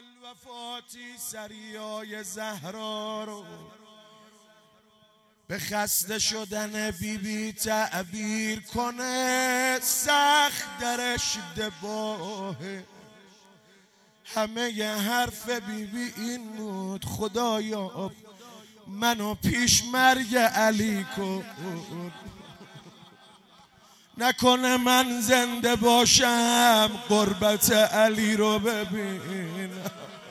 الوفاتی سریای زهرا رو به خسته شدن بیبی تعبیر کنه، سخت در اشتباهه. همه ی حرف بیبی این بود خدایا منو پیش مرگ علی کن، نکنه من زنده باشم قربت علی رو ببینم،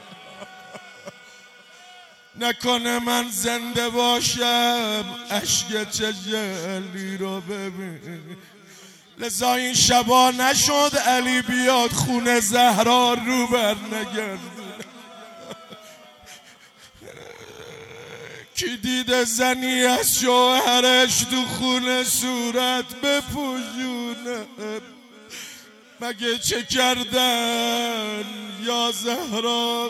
نکنه من زنده باشم اشک تجلی رو ببین. لذا این شبا نشد علی بیاد خونه زهرا رو بر نگردونه. کی دیده زنی از شوهرش تو خونه صورت بپوشونه؟ مگه چه کردن یا زهرا؟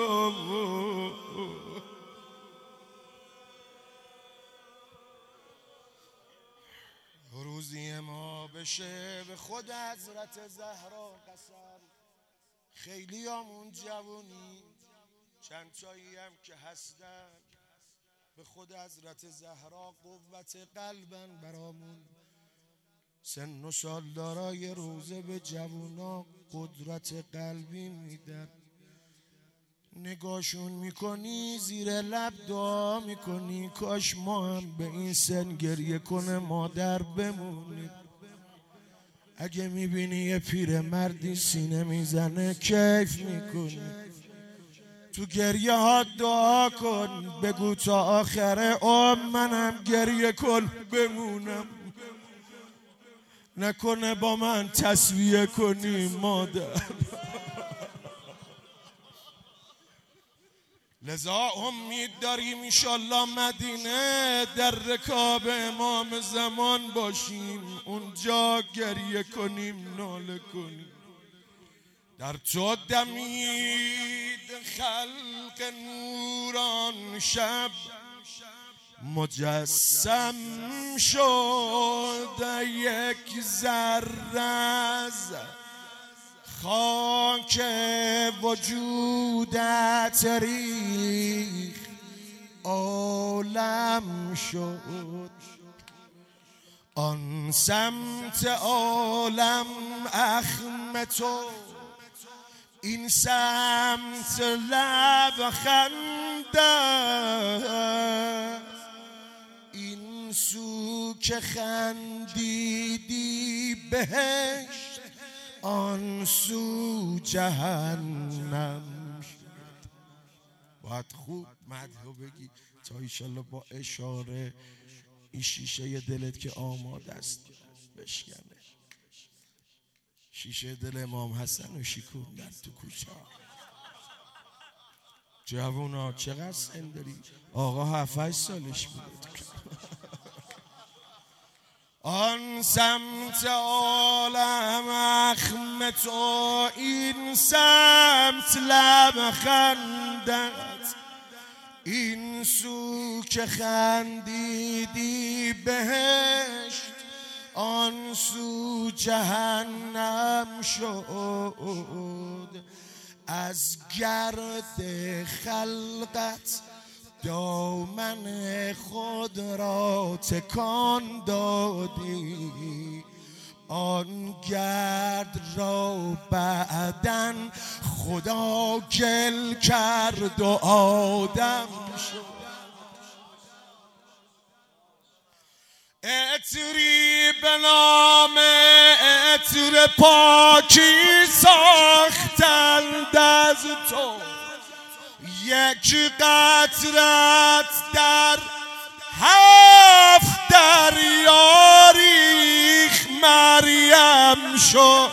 روزی ما بشه به خود حضرت زهرا قسم، خیلی همون جوونی چند تایی هم که هستن به خود حضرت زهرا قوت قلبن برامون. سن و سال دارای روزه به جوونا قدرت قلبی میدن. نگاشون میکنی زیر لب دعا میکنی کاش ما هم به این سن گریه کنه مادر بمونیم. اگه میبینی یه پیر مردی سینه میزنه کیف میکنی، تو گریه ها دعا کن بگو تا آخره منم گریه کن بمونم، نکنه با من تسویه کنی مادر. لذا امید داریم انشالله مدینه در رکاب امام زمان باشیم، اونجا گریه کنیم ناله کنیم. در تو دمید خلق نوران شب، مجسم شد یک ذره از خاک وجودت ریخ عالم شد. آن سمت عالم اخم تو، این سمت لب خنده، این سو که خندیدی بهشت، آن سو جهنم شد. باید خوب مدحو بگی تا ایشالله با اشاره این شیشه دلت که آماده است بشکنه. شیشه دل امام حسن رو شکوندن تو کوچه. جوونا چقدر سن داری؟ آقا 7-8 سالش بود. آن سمت عالم اخم تو، این سمت لب خندت، این سو که خندیدی بهشت، آن سو جهنم شد. از گرد خلقت دامن خود را تکان دادی، آن گرد را بعداً خدا گل کرد و آدم شد. عطری به نام عطر پاکی ساختند از تو، یک قطرت در 7 دریا ریخ مریم شد.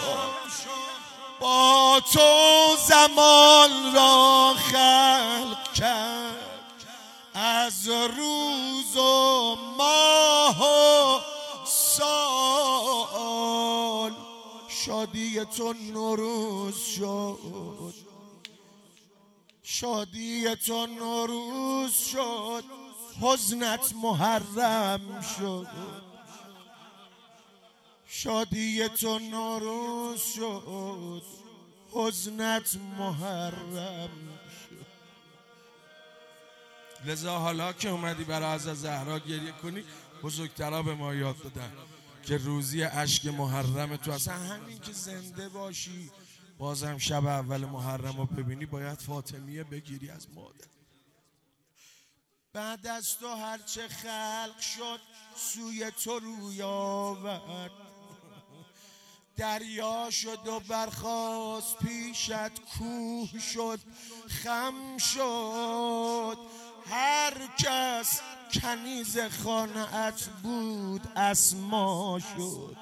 با تو زمان را خلق کرد از روز و ماه و سال، شادی تو نوروز شد، شادی تو نوروز شد، حزنت محرم شد. شادی تو نوروز شد، حزنت محرم شد. لذا حالا که اومدی برای حضرت زهرا گریه کنی، بزرگترها به ما یاد دادن که روزی اشک محرم تو اصلا همین که زنده باشی بازم شب اول محرم رو ببینی باید فاطمیه بگیری از مادر. بعد از تو هرچه خلق شد سوی تو روی آورد، دریا شد و برخاست پیشت کوه شد خم شد. هر کس کنیز خانه‌ات بود اسما شد،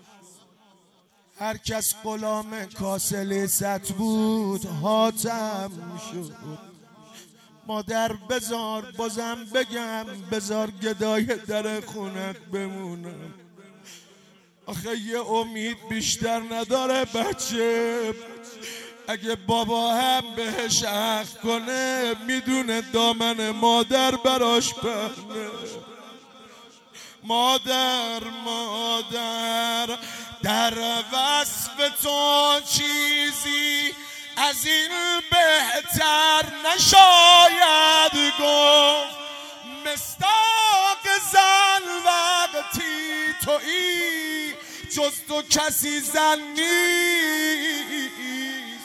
هر کس غلام کاسه لیست بود حاتم شد. مادر بذار بازم بگم، بذار گدای در خونت بمونم. آخه یه امید بیشتر نداره بچه، اگه بابا هم بهش حق کنه میدونه دامن مادر براش پهنه. مادر مادر در وصف تو چیزی از این بهتر نشاید گفت. مصداق زن وقتی تویی جز تو کسی زن نیست.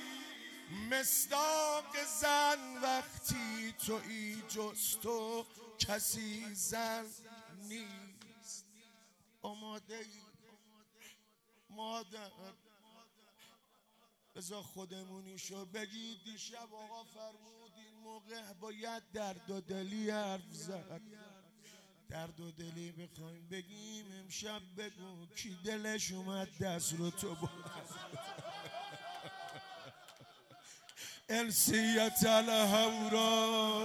مصداق زن وقتی تویی جز تو کسی زن نیست. آماده ای مادر؟ بذار خودمونی شو بگی. دیشب آقا فرمود این موقع باید درد و دلی حرف زد. درد و دلی بخوایم بگیم امشب بگو کی دلش اومد دست رو تو السیت الهورا.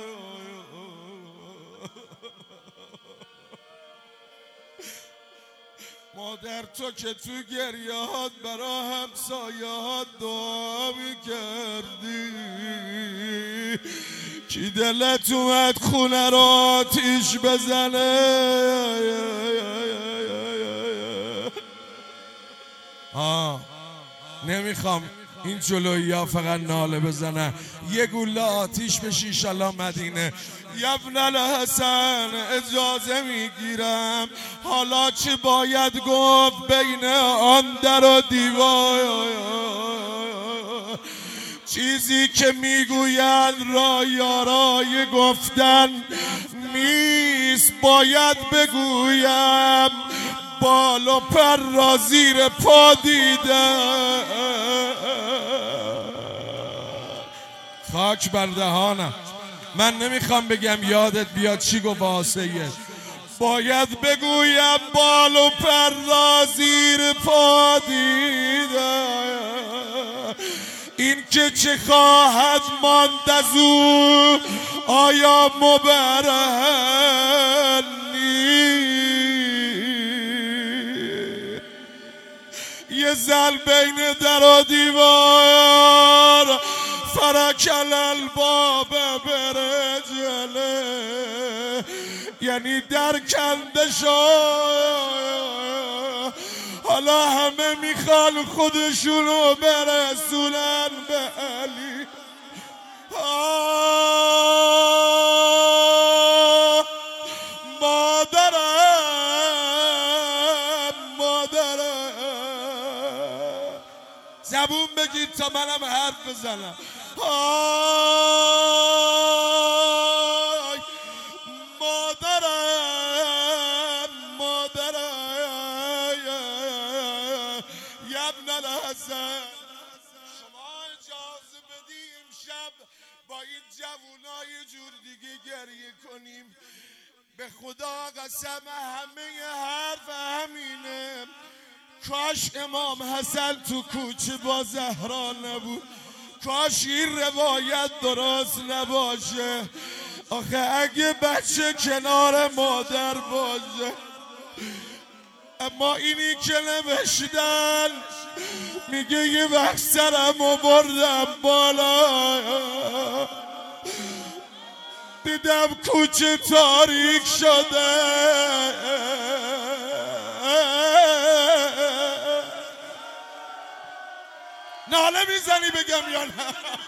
مادر تو که تو گریهات برا همسایه‌هات دعا می‌کردی، کی دلت اومد خونه رو آتیش بزنه؟ نمیخوام این جلویی ها فقط ناله بزنن، یه گوله آتیش بشی انشالله مدینه. ابن الحسن اجازه میگیرم، حالا چی باید گفت بین آن در و دیوار؟ چیزی که میگویند را یارای گفتن نیست، باید بگویم بال و پر را زیر پا دیدم. خاک بر دهانم، من نمیخوام بگم یادت بیاد چی گفت واسه. باید بگویم بال و پر را زیر پا دیدم. این که چه خواهد ماند از او آیا مبرهن نیست؟ یه زل بین در و دیوار فرکل الباب برجله، یعنی در کنده شد. حالا همه میخوان خودشونو برسونن به علی. مادرم زبون بگید تا منم حرف بزنم. ابن الحسن شما اجازه بدی امشب با این جوونای جور دیگه گریه کنیم؟ به خدا قسم همه حرف همینه. کاش امام حسن تو کوچه با زهرا نبود، کاش این روایت درست نباشه. آخه اگه بچه کنار مادر باشه. اما اینی که نوشتن میگه یه وقت سرمو بردم بالا، دیدم کوچه تاریک شده، ناله میزنی بگم یا نه؟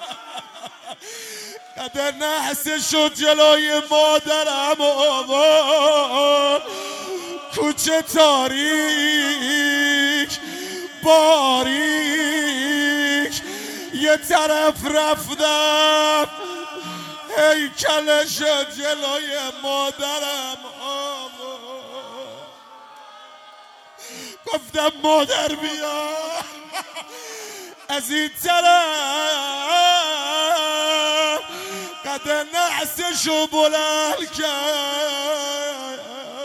قدر نحسه شد جلوی مادرم آوار، کوچه تاریک باریک، یه طرف رفتم هیکلش جلوی مادرم آورد، گفتم مادر بیا از این طرف، قدر نحسشو بلند کرد.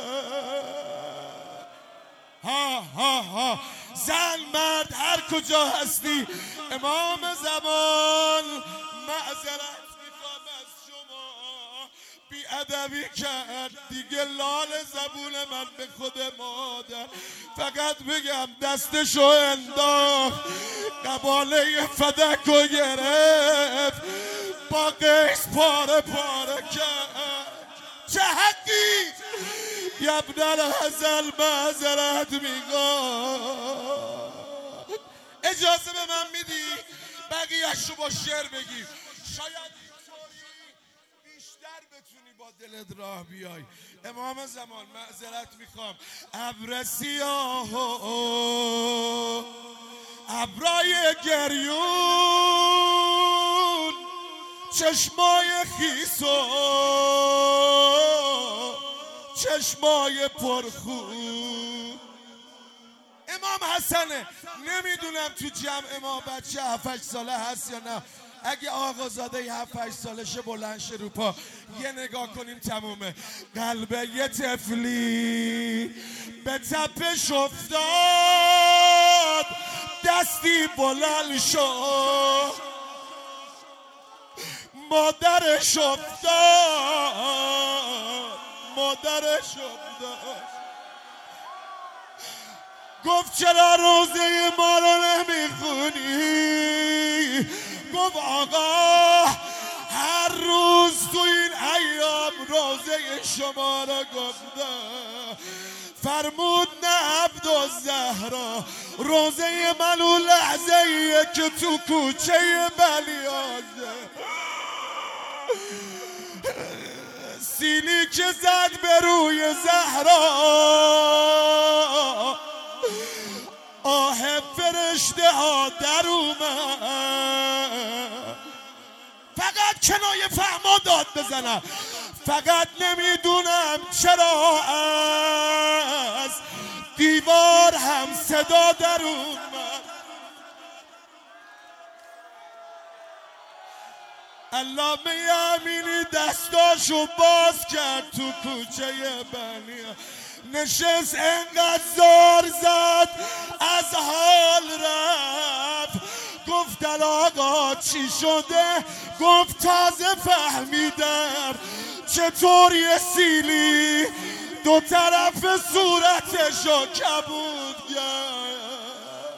ها ها ها زن مرد هر کجا هستی، امام زمان معذرت میخوام از شما، بی ادبی کرد دیگه لال زبون من به خود مادر. فقط بگم دستشو انداخت قباله فدکو گرفت، با قیس پاره پاره کرد. چه حقی یبنر هزل معذرت میگم. اجازه به من میدی بقیه‌اش رو با شعر بگی، شاید اینطوری بیشتر بتونی با دلت راه بیای. امام زمان معذرت میخوام، ابر سیاه و ابرای گریون، چشمای خیس و چشمای پرخون. امام حسنه، نمیدونم تو جمع ما بچه 7-8 ساله هست یا نه، اگه آقازاده 7-8 سالشه بلند شه رو پا یه نگاه کنیم تمومه. قلب یه طفلی به تپش افتاد، دستی بلند شد مادرش افتاد، مادرش افتاد. گفت چرا روزه ما رو نمیخونی؟ گفت آقا هر روز تو این ایام روزه شما رو گفتم. فرمود نه عبدالزهرا، روزه من اون لحظه ایه که تو کوچه بلیازه سیلی که زد به روی زهرا، آه فرشته ها در اومد. فقط کنایه فهما داد بزنم، فقط نمیدونم چرا از دیوار هم صدا در اومد. علامه امینی دستاشو باز کرد تو کوچه بنیا، نشست انقدر زار زد از حال رفت. گفتن آقا چی شده؟ گفت تازه فهمیدم چطور یه سیلی دو طرف صورتشو کبود کرد.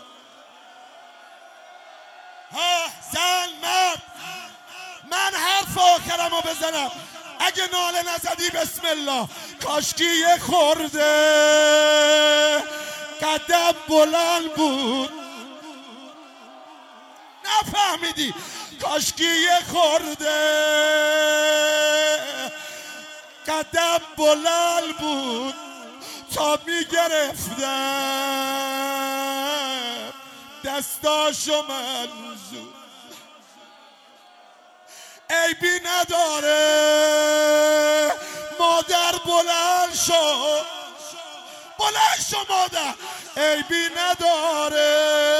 ها زن مرد، من حرف آخرمو بزنم، اگه ناله نزدی بسم الله. کاشکی یه خورده قدم بلند بود، نفهمیدی؟ کاشکی یه خورده قدم بلند بود تا میگرفتم دستاشو منظور. عیبی نداره مادر بلند شو، بلند شو مادر، عیبی نداره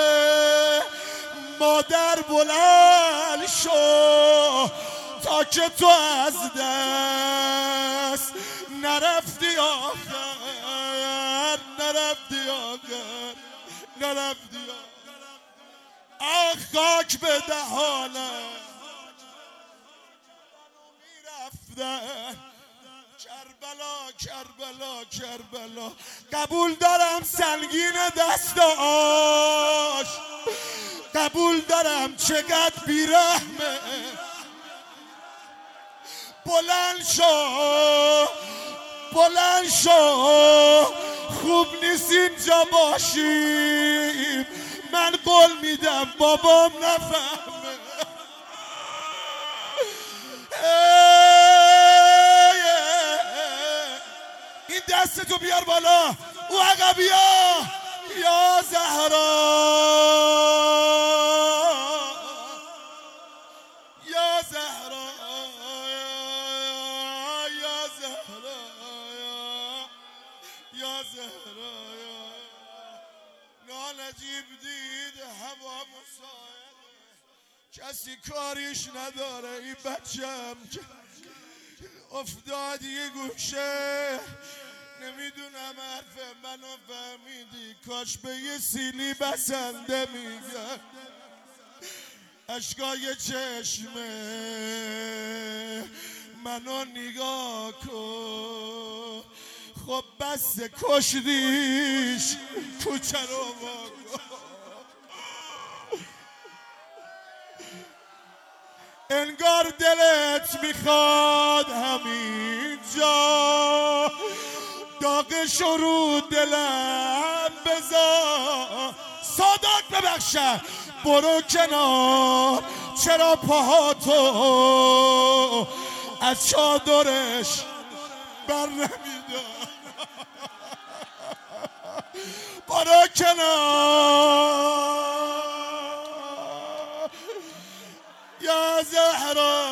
مادر بلند شو، تا که تو از دست نرفتی آخر، نرفتی آخر، نرفتی آخر. آخ خاک به دهانم کربلا کربلا کربلا. قبول دارم سنگین دستاش، قبول دارم چقدر بیرحمه. بلند شو بلند شو، خوب نیست اینجا باشیم، من قول میدم بابام نفهمه. این دستتو بیار بالا، او عقبیا. یا زهرا یا زهرا یا زهرا یا زهرا. نانجیب دید هوا مساعده، کسی کاریش نداره. این بچم که افتاد یه گوشه، نمیدونم حرف منو فهمیدی، کاش به یه سیلی بسنده میگن. اشکای چشمه منو نگاه کن، خب بس کشتیش کوچه رو واکن. انگار دلت میخواد همینجا داغش رو دلم بذار. سادات ببخشن برو کنار، چرا پاهاتو از چادرش بر نمیدار. برو کنار یا زهرا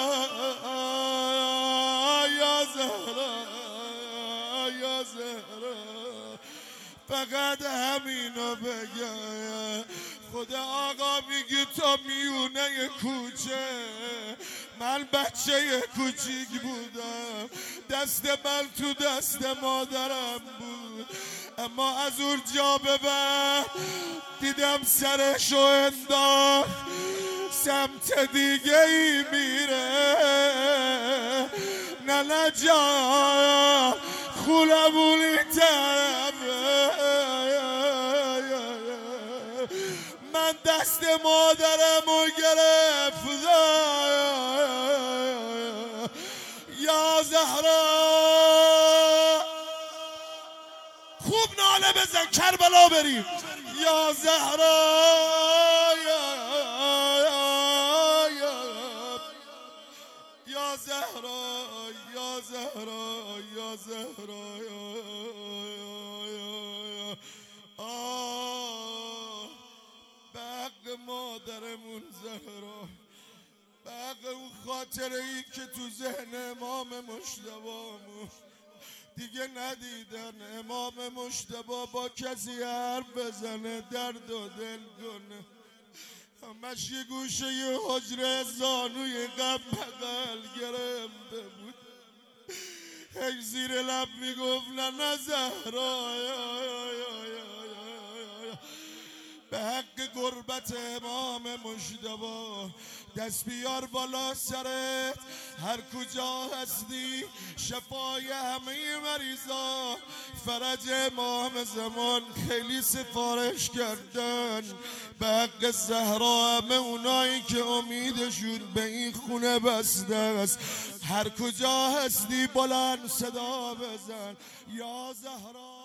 یا زهرا یا زهرا. فقط همینو بگه. خدا آقا میگی تا میونه کوچه، من بچه کوچیک بودم، دست من تو دست مادرم بود، اما از اون جا به بعد دیدم سرشو انداخت سمت دیگه ای میره. ننه جان خونمونی طرفه، من دست مادرمو گرفتم. یا زهرا خوب ناله بزن کربلا بریم. یا زهرا یا زهرا یا زهرا یا زهرا. بق مادرمون زهرا، بق اون خاطره ای که تو ذهن امام مجتبی‌مون دیگه ندیدن. امام مجتبی با کسی حرف بزنه درد و دل کنه، همش یه گوشه یه حجره زانوی قم بغل گرفته بود، هی زیر لب میگفت نه زهرا. به حق قربت امام مجتبی دست بیار بالا سرت، هر کجا هستی شفای همه مریضا، فرج امام زمان خیلی سفارش کردن. به حق زهرا همه اونایی که امیدشون به این خونه بسته است، هر کجا هستی بلند صدا بزن یا زهرا.